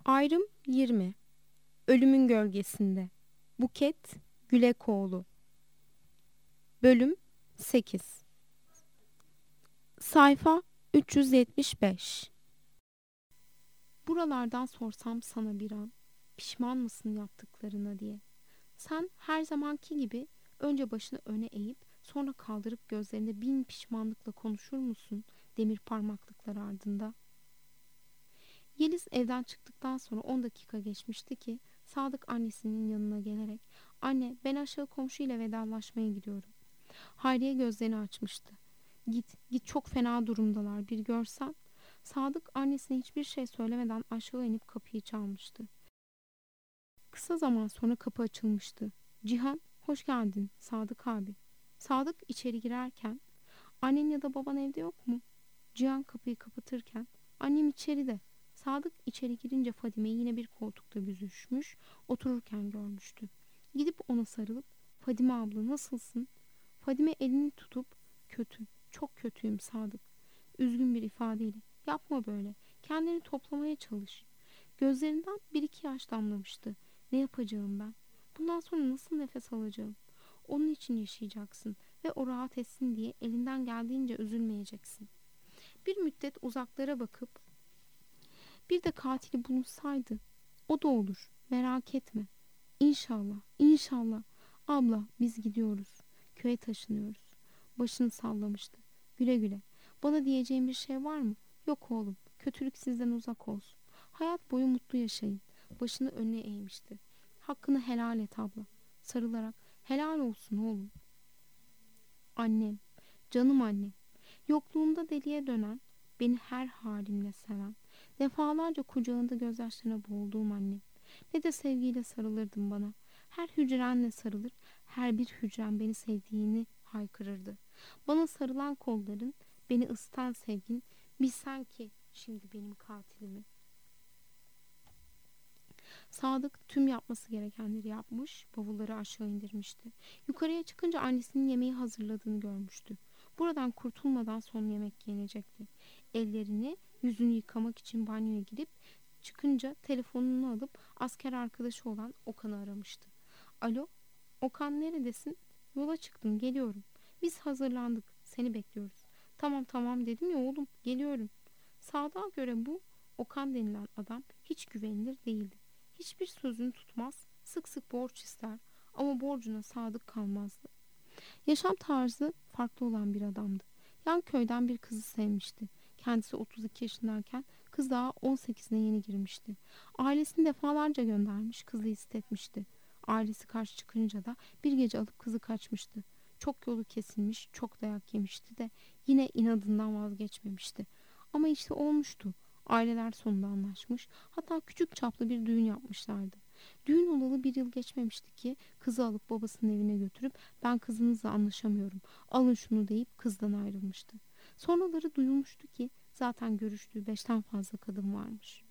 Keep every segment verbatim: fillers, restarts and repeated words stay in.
Ayrım yirmi. Ölümün gölgesinde. Buket Gülekoğlu. Bölüm sekiz. Sayfa üç yüz yetmiş beş. Buralardan sorsam sana bir an, pişman mısın yaptıklarına diye. Sen her zamanki gibi önce başını öne eğip sonra kaldırıp gözlerinde bin pişmanlıkla konuşur musun demir parmaklıklar ardında? Yeliz evden çıktıktan sonra on dakika geçmişti ki Sadık annesinin yanına gelerek "Anne, ben aşağı komşuyla vedalaşmaya gidiyorum." Hayriye gözlerini açmıştı. "Git, git, çok fena durumdalar, bir görsen." Sadık annesine hiçbir şey söylemeden aşağı inip kapıyı çalmıştı. Kısa zaman sonra kapı açılmıştı. "Cihan, hoş geldin Sadık abi." Sadık içeri girerken "Annen ya da baban evde yok mu?" Cihan kapıyı kapatırken "Annem içeride." Sadık içeri girince Fadime'yi yine bir koltukta büzüşmüş, otururken görmüştü. Gidip ona sarılıp "Fadime abla, nasılsın?" Fadime elini tutup "Kötü, çok kötüyüm Sadık." Üzgün bir ifadeyle "Yapma böyle, kendini toplamaya çalış." Gözlerinden bir iki yaş damlamıştı. "Ne yapacağım ben? Bundan sonra nasıl nefes alacağım? Onun için yaşayacaksın ve o rahat etsin diye elinden geldiğince üzülmeyeceksin." Bir müddet uzaklara bakıp "Bir de katili bulunsaydı, o da olur, merak etme. İnşallah, inşallah. Abla, biz gidiyoruz. Köye taşınıyoruz." Başını sallamıştı. "Güle güle. Bana diyeceğin bir şey var mı?" "Yok oğlum, kötülük sizden uzak olsun. Hayat boyu mutlu yaşayın." Başını önüne eğmişti. "Hakkını helal et abla." Sarılarak "Helal olsun oğlum." "Annem, canım annem. Yokluğumda deliye dönen, beni her halimle seven, defalarca kucağında gözyaşlarına boğulduğum annem. Ne de sevgiyle sarılırdın bana. Her hücrenle sarılır, her bir hücren beni sevdiğini haykırırdı. Bana sarılan kolların, beni ısıtan sevgin, bilsen ki şimdi benim katilimi." Sadık tüm yapması gerekenleri yapmış, bavulları aşağı indirmişti. Yukarıya çıkınca annesinin yemeği hazırladığını görmüştü. Buradan kurtulmadan son yemek yenecekti. Ellerini, yüzünü yıkamak için banyoya gidip çıkınca telefonunu alıp asker arkadaşı olan Okan'ı aramıştı. "Alo, Okan, neredesin?" "Yola çıktım, geliyorum." "Biz hazırlandık, seni bekliyoruz." "Tamam tamam dedim ya oğlum, geliyorum." Sadık'a göre bu Okan denilen adam hiç güvenilir değildi. Hiçbir sözünü tutmaz, sık sık borç ister ama borcuna sadık kalmazdı. Yaşam tarzı farklı olan bir adamdı. Yan köyden bir kızı sevmişti. Kendisi otuz iki yaşındayken kız daha on sekizine yeni girmişti. Ailesini defalarca göndermiş, kızı istetmişti. Ailesi karşı çıkınca da bir gece alıp kızı kaçmıştı. Çok yolu kesilmiş, çok dayak yemişti de yine inadından vazgeçmemişti. Ama işte olmuştu. Aileler sonunda anlaşmış. Hatta küçük çaplı bir düğün yapmışlardı. Düğün olalı bir yıl geçmemişti ki kızı alıp babasının evine götürüp "Ben kızınızla anlaşamıyorum, alın şunu." deyip kızdan ayrılmıştı. Sonraları duyulmuştu ki zaten görüştüğü beşten fazla kadın varmış.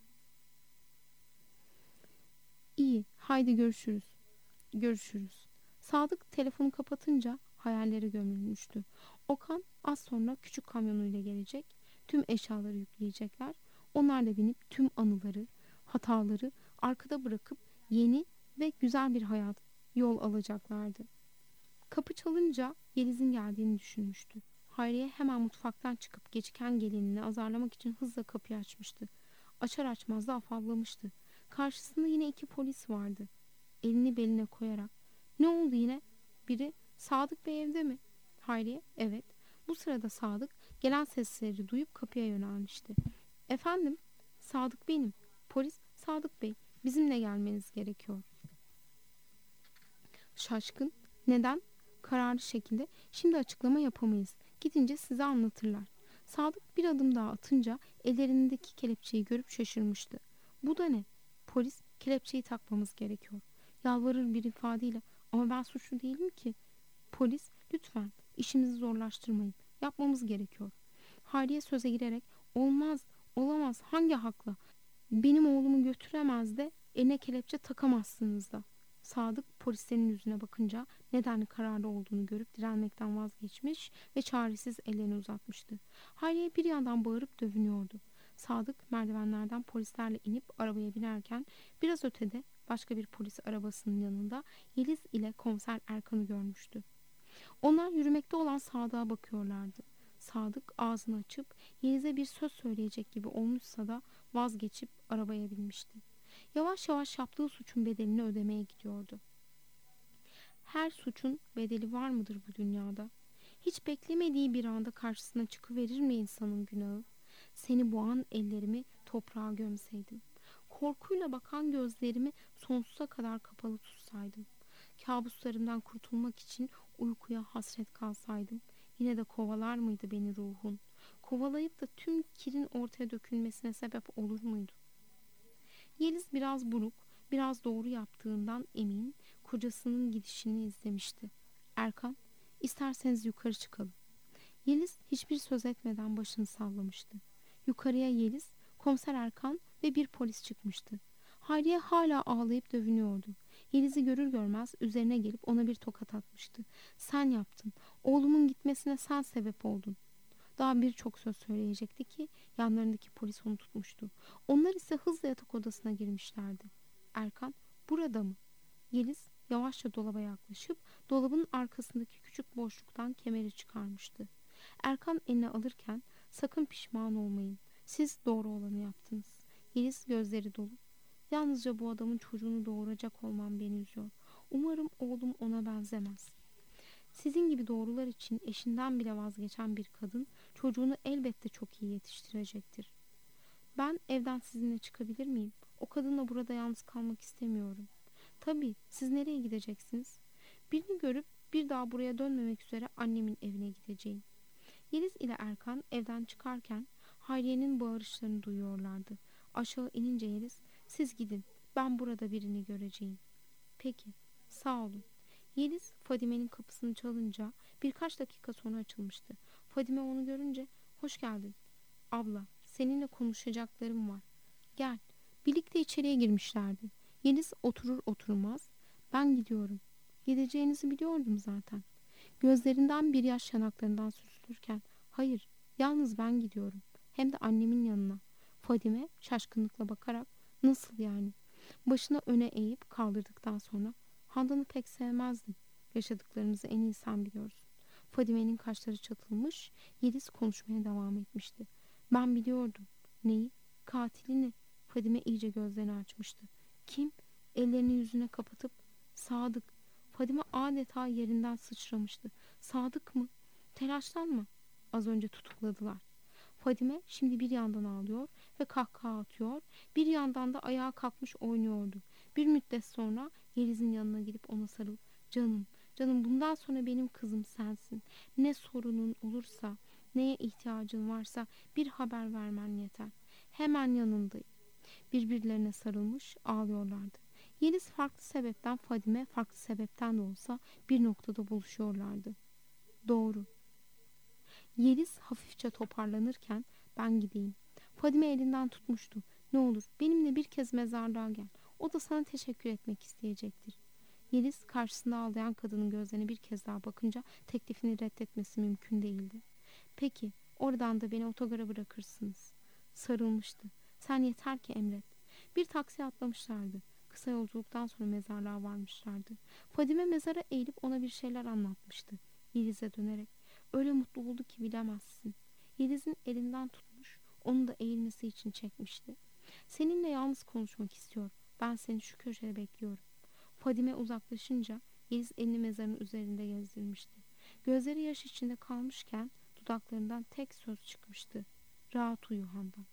"İyi, haydi görüşürüz." "Görüşürüz." Sadık telefonu kapatınca hayallere gömülmüştü. Okan az sonra küçük kamyonuyla gelecek, tüm eşyaları yükleyecekler. Onlar da binip tüm anıları, hataları arkada bırakıp yeni ve güzel bir hayat yol alacaklardı. Kapı çalınca Yeliz'in geldiğini düşünmüştü. Hayriye hemen mutfaktan çıkıp geciken gelinini azarlamak için hızla kapıyı açmıştı. Açar açmaz da afallamıştı. Karşısında yine iki polis vardı. Elini beline koyarak "Ne oldu yine?" Biri "Sadık Bey evde mi?" Hayriye "Evet." Bu sırada Sadık gelen sesleri duyup kapıya yönelmişti. "Efendim?" "Sadık benim." Polis "Sadık Bey, bizimle gelmeniz gerekiyor." Şaşkın "Neden?" Kararlı şekilde "Şimdi açıklama yapamayız. Gidince size anlatırlar." Sadık bir adım daha atınca ellerindeki kelepçeyi görüp şaşırmıştı. "Bu da ne?" Polis "Kelepçeyi takmamız gerekiyor." Yalvarır bir ifadeyle "Ama ben suçlu değilim ki." Polis "Lütfen işimizi zorlaştırmayın. Yapmamız gerekiyor." Hayriye söze girerek "Olmaz, olamaz. Hangi hakla? Benim oğlumu götüremez de eline kelepçe takamazsınız da." Sadık polislerin yüzüne bakınca nedenli kararlı olduğunu görüp direnmekten vazgeçmiş ve çaresiz ellerini uzatmıştı. Hayriye bir yandan bağırıp dövünüyordu. Sadık merdivenlerden polislerle inip arabaya binerken biraz ötede başka bir polis arabasının yanında Yeliz ile komiser Erkan'ı görmüştü. Onlar yürümekte olan Sadık'a bakıyorlardı. Sadık ağzını açıp Yeliz'e bir söz söyleyecek gibi olmuşsa da vazgeçip arabaya binmişti. Yavaş yavaş yaptığı suçun bedelini ödemeye gidiyordu. Her suçun bedeli var mıdır bu dünyada? Hiç beklemediği bir anda karşısına çıkıverir mi insanın günahı? Seni boğan ellerimi toprağa gömseydim. Korkuyla bakan gözlerimi sonsuza kadar kapalı tutsaydım. Kabuslarımdan kurtulmak için uykuya hasret kalsaydım. Yine de kovalar mıydı beni ruhun? Kovalayıp da tüm kirin ortaya dökülmesine sebep olur muydu? Yeliz biraz buruk, biraz doğru yaptığından emin, kocasının gidişini izlemişti. Erkan, isterseniz yukarı çıkalım. Yeliz hiçbir söz etmeden başını sallamıştı. Yukarıya Yeliz, komiser Erkan ve bir polis çıkmıştı. Hayriye hala ağlayıp dövünüyordu. Yeliz'i görür görmez üzerine gelip ona bir tokat atmıştı. Sen yaptın. Oğlumun gitmesine sen sebep oldun. Daha birçok söz söyleyecekti ki yanlarındaki polis onu tutmuştu. Onlar ise hızla yatak odasına girmişlerdi. Erkan, burada mı? Yeliz yavaşça dolaba yaklaşıp dolabın arkasındaki küçük boşluktan kemeri çıkarmıştı. Erkan eline alırken sakın pişman olmayın. Siz doğru olanı yaptınız. Yeliz gözleri dolu. Yalnızca bu adamın çocuğunu doğuracak olmam beni üzüyor. Umarım oğlum ona benzemez. Sizin gibi doğrular için eşinden bile vazgeçen bir kadın çocuğunu elbette çok iyi yetiştirecektir. Ben evden sizinle çıkabilir miyim? O kadınla burada yalnız kalmak istemiyorum. Tabii, siz nereye gideceksiniz? Birini görüp bir daha buraya dönmemek üzere annemin evine gideceğim. Yeliz ile Erkan evden çıkarken Hayriye'nin bağırışlarını duyuyorlardı. Aşağı inince Yeliz, siz gidin, ben burada birini göreceğim. Peki, sağ olun. Yeliz Fadime'nin kapısını çalınca birkaç dakika sonra açılmıştı. Fadime onu görünce, hoş geldin. Abla, seninle konuşacaklarım var. Gel. Birlikte içeriye girmişlerdi. Yeliz oturur oturmaz, ben gidiyorum. Gideceğinizi biliyordum zaten. Gözlerinden bir yaş yanaklarından süzülürken, hayır, yalnız ben gidiyorum. Hem de annemin yanına. Fadime şaşkınlıkla bakarak, nasıl yani? Başını öne eğip kaldırdıktan sonra, Handan'ı pek sevmezdim. Yaşadıklarımızı en iyi sen biliyorsun. Fadime'nin kaşları çatılmış, Yeliz konuşmaya devam etmişti. Ben biliyordum. Neyi? Katilini. Fadime iyice gözlerini açmıştı. Kim? Ellerini yüzüne kapatıp, Sadık. Fadime adeta yerinden sıçramıştı. Sadık mı? Telaşlanma. Az önce tutukladılar. Fadime şimdi bir yandan ağlıyor ve kahkaha atıyor, bir yandan da ayağa kalkmış oynuyordu. Bir müddet sonra Yeliz'in yanına gidip ona sarılıp, canım, canım bundan sonra benim kızım sensin. Ne sorunun olursa, neye ihtiyacın varsa bir haber vermen yeter. Hemen yanındayım. Birbirlerine sarılmış ağlıyorlardı. Yeliz farklı sebepten, Fadime farklı sebepten de olsa bir noktada buluşuyorlardı. Doğru. Yeliz hafifçe toparlanırken ben gideyim. Fadime elinden tutmuştu. Ne olur benimle bir kez mezarlığa gel. O da sana teşekkür etmek isteyecektir. Yeliz karşısında ağlayan kadının gözlerine bir kez daha bakınca teklifini reddetmesi mümkün değildi. Peki oradan da beni otogara bırakırsınız. Sarılmıştı. Sen yeter ki emret. Bir taksiye atlamışlardı. Kısa yolculuktan sonra mezarlığa varmışlardı. Fadime mezara eğilip ona bir şeyler anlatmıştı. Yeliz'e dönerek, öyle mutlu oldu ki bilemezsin. Yeliz'in elinden tutmuş, onu da eğilmesi için çekmişti. Seninle yalnız konuşmak istiyor. Ben seni şu köşede bekliyorum. Fadime uzaklaşınca Yeliz elini mezarın üzerinde gezdirmişti. Gözleri yaş içinde kalmışken dudaklarından tek söz çıkmıştı. Rahat uyu Handan.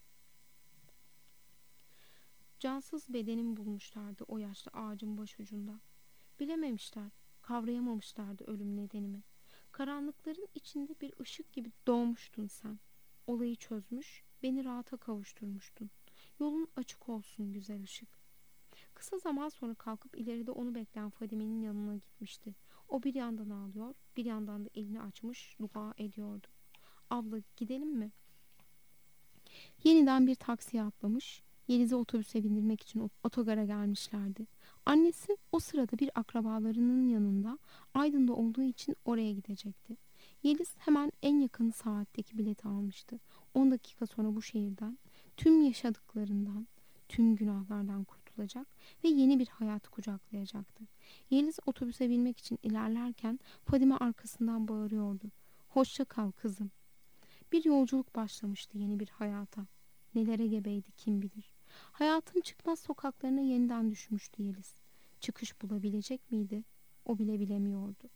Cansız bedenimi bulmuşlardı o yaşlı ağacın başucunda. Bilememişler, kavrayamamışlardı ölüm nedenimi. Karanlıkların içinde bir ışık gibi doğmuştun sen. Olayı çözmüş, beni rahata kavuşturmuştun. Yolun açık olsun güzel ışık. Kısa zaman sonra kalkıp ileride onu bekleyen Fadime'nin yanına gitmişti. O bir yandan ağlıyor, bir yandan da elini açmış dua ediyordu. Abla gidelim mi? Yeniden bir taksiye atlamış, Yeliz'i otobüse bindirmek için otogara gelmişlerdi. Annesi o sırada bir akrabalarının yanında Aydın'da olduğu için oraya gidecekti. Yeliz hemen en yakın saatteki bileti almıştı. on dakika sonra bu şehirden tüm yaşadıklarından, tüm günahlardan kurtulacak ve yeni bir hayatı kucaklayacaktı. Yeliz otobüse binmek için ilerlerken Fadime arkasından bağırıyordu. Hoşça kal kızım. Bir yolculuk başlamıştı yeni bir hayata. Nelere gebeydi kim bilir. Hayatın çıkmaz sokaklarına yeniden düşmüştü Yeliz. Çıkış bulabilecek miydi? O bile bilemiyordu.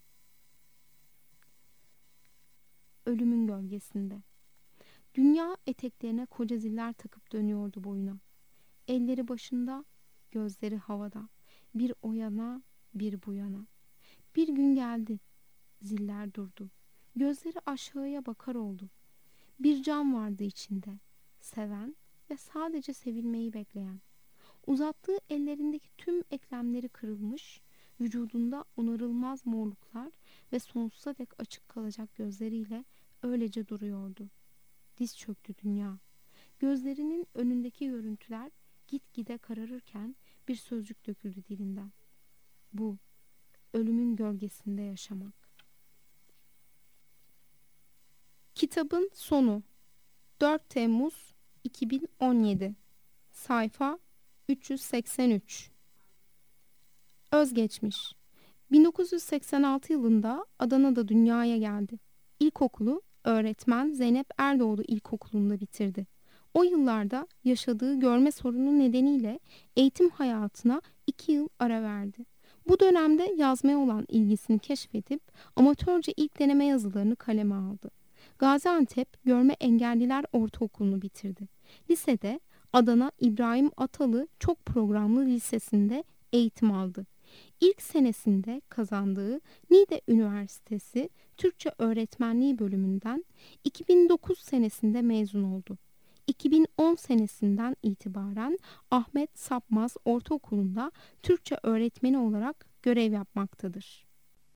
Ölümün gölgesinde. Dünya eteklerine koca ziller takıp dönüyordu boyuna. Elleri başında, gözleri havada. Bir o yana, bir bu yana. Bir gün geldi. Ziller durdu. Gözleri aşağıya bakar oldu. Bir can vardı içinde. Seven ve sadece sevilmeyi bekleyen. Uzattığı ellerindeki tüm eklemleri kırılmış, vücudunda onarılmaz morluklar ve sonsuza dek açık kalacak gözleriyle öylece duruyordu. Diz çöktü dünya. Gözlerinin önündeki görüntüler gitgide kararırken bir sözcük döküldü dilinden. Bu, ölümün gölgesinde yaşamak. Kitabın sonu. dört Temmuz iki bin on yedi. Sayfa üç yüz seksen üç. Özgeçmiş. bin dokuz yüz seksen altı yılında Adana'da dünyaya geldi. İlkokulu öğretmen Zeynep Erdoğdu İlkokulu'nda bitirdi. O yıllarda yaşadığı görme sorunu nedeniyle eğitim hayatına iki yıl ara verdi. Bu dönemde yazmaya olan ilgisini keşfedip amatörce ilk deneme yazılarını kaleme aldı. Gaziantep Görme Engelliler Ortaokulu'nu bitirdi. Lisede Adana İbrahim Atalı Çok Programlı Lisesi'nde eğitim aldı. İlk senesinde kazandığı Niğde Üniversitesi Türkçe Öğretmenliği bölümünden iki bin dokuz senesinde mezun oldu. iki bin on senesinden itibaren Ahmet Sapmaz Ortaokulu'nda Türkçe öğretmeni olarak görev yapmaktadır.